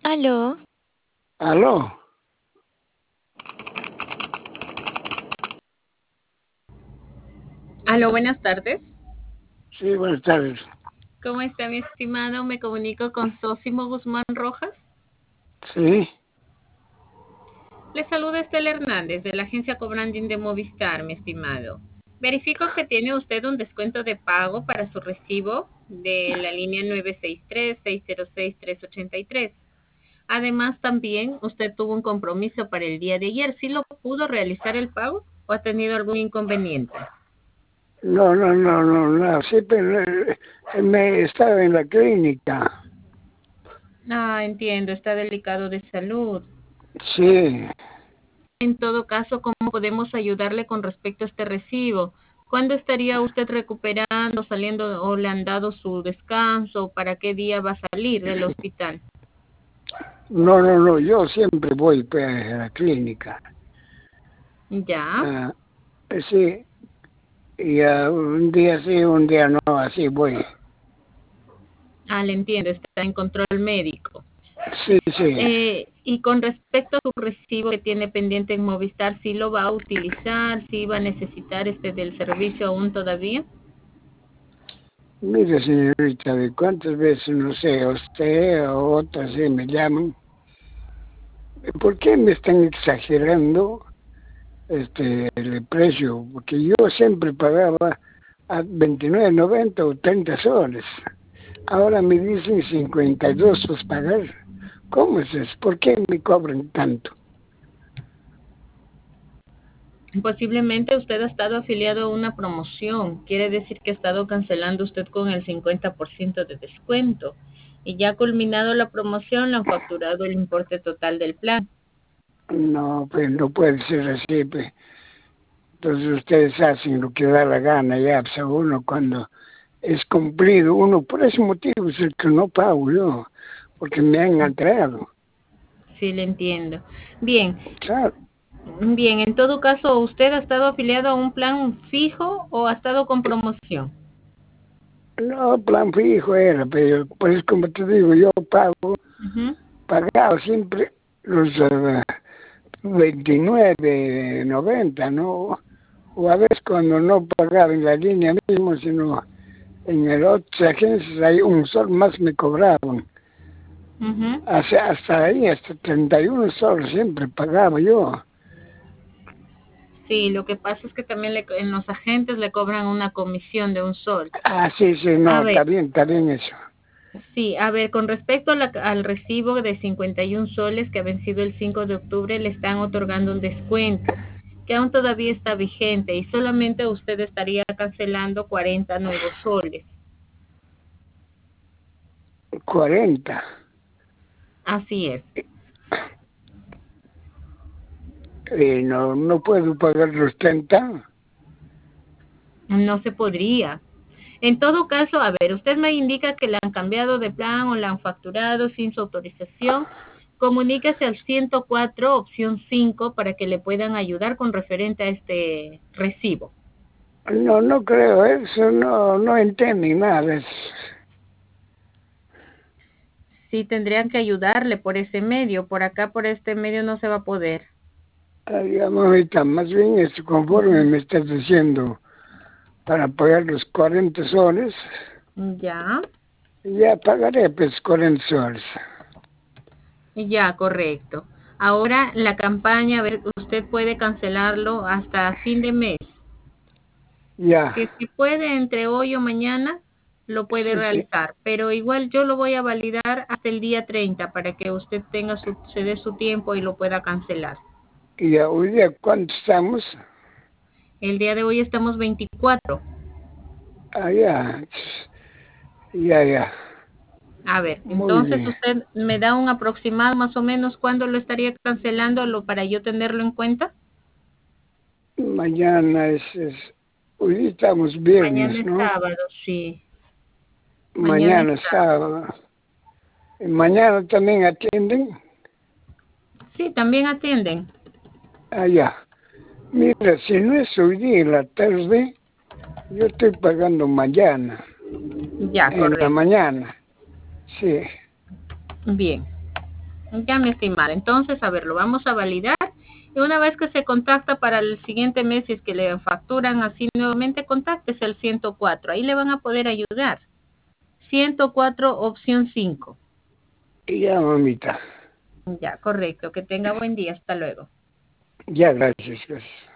Aló, Aló, Aló, buenas tardes. sí, buenas tardes. ¿Cómo está, mi estimado? Me comunico con Sósimo Guzmán Rojas. Sí, Le saluda Estela Hernández de la agencia Cobranding de Movistar, mi estimado. Verifico que tiene usted un descuento de pago para su recibo de la línea 963-606-383. Además, también usted tuvo un compromiso para el día de ayer. ¿Sí lo pudo realizar el pago o ha tenido algún inconveniente? no, sí, pero me estaba en la clínica. Ah, entiendo, está delicado de salud. Sí, En todo caso, ¿cómo podemos ayudarle con respecto a este recibo? ¿Cuándo estaría usted recuperando, saliendo o le han dado su descanso? ¿Para qué día va a salir del hospital? no, yo siempre voy pues, a la clínica. Ya, Ah, sí, y un día sí, un día no, así voy. le entiendo, está en control médico. Sí, Y con respecto a su recibo que tiene pendiente en Movistar, ¿sí lo va a utilizar? ¿Sí va a necesitar este del servicio aún todavía? mire señorita, de cuántas veces, no sé, usted o otras sí me llaman. ¿Por qué me están exagerando el precio? Porque yo siempre pagaba a 29.90 o 30 soles. Ahora me dicen 52 pues pagar. ¿Cómo es eso? ¿Por qué me cobran tanto? Posiblemente usted ha estado afiliado a una promoción. Quiere decir que ha estado cancelando usted con el 50% de descuento. Y ya culminado la promoción, le han facturado el importe total del plan. No, pues no puede ser así. Pues. Entonces ustedes hacen lo que da la gana ya, pues a uno cuando es cumplido. Uno por ese motivo es el que no pago yo, porque me han atraído. Sí, le entiendo. Bien, Claro. bien. En todo caso, ¿usted ha estado afiliado a un plan fijo o ha estado con promoción? No, plan fijo era, pero pues como te digo, yo Ujú. pagaba siempre los 29.90, ¿no? O a veces cuando no pagaba en la línea mismo, sino en el otras agencias, ahí un sol más me cobraban. Ujú. Hasta ahí, hasta 31 soles siempre pagaba yo. Sí, lo que pasa es que también en los agentes le cobran una comisión de un sol. Sí, A no, ver, está bien eso. sí, a ver, con respecto a al recibo de 51 soles que ha vencido el 5 de octubre, le están otorgando un descuento que aún todavía está vigente y solamente usted estaría cancelando 40 nuevos soles. 40. Así es. No puedo pagar los 30. No se podría. En todo caso, a ver, usted me indica que le han cambiado de plan o le han facturado sin su autorización. Comuníquese al 104 opción 5 para que le puedan ayudar con referente a este recibo. No creo eso, no entienden nada de eso. Sí, tendrían que ayudarle por ese medio. Por acá, por este medio, no se va a poder. Digamos ahorita, más bien esto conforme me estás diciendo para pagar los 40 soles, Ya, ya pagaré pues 40 soles. ya, correcto. Ahora la campaña, a ver, usted puede cancelarlo hasta fin de mes. Ya, Si es que puede entre hoy o mañana, lo puede sí. realizar. Pero igual yo lo voy a validar hasta el día 30 para que usted tenga se dé su tiempo y lo pueda cancelar. Y ya, hoy día, ¿cuánto estamos? El día de hoy estamos 24. Ya, ya. A ver, Muy entonces bien. usted me da un aproximado más o menos cuándo lo estaría cancelando para yo tenerlo en cuenta. Mañana hoy día estamos viernes, Mañana es ¿no? sábado, sí. Mañana es Mañana sábado. sábado. Y mañana también atienden. Sí, también atienden. Ya. Mira, si no es hoy día en la tarde, yo estoy pagando mañana, Ya, en la correcto. mañana. Sí, Bien. Ya, mi estimada. Entonces, a ver, lo vamos a validar. Y una vez que se contacta para el siguiente mes, si es que le facturan así nuevamente, contáctese al 104. Ahí le van a poder ayudar. 104 opción 5. Ya, mamita. Ya, correcto. Que tenga buen día. Hasta luego. Ya, gracias, gracias.